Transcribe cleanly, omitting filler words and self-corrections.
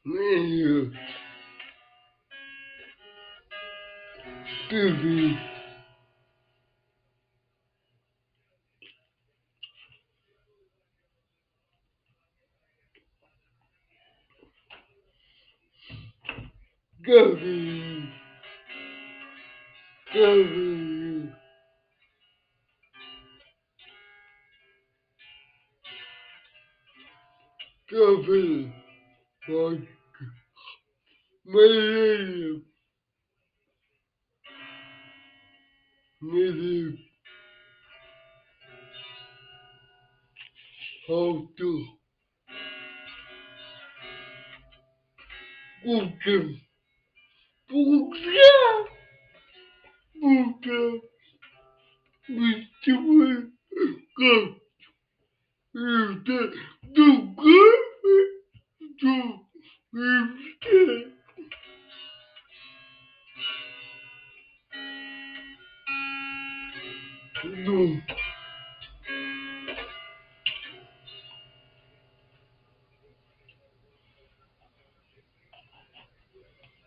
Meio TV, cabelo, cabelo, cabelo, pode, meio, meio, alto, cuca, puca, puca, muito bem, do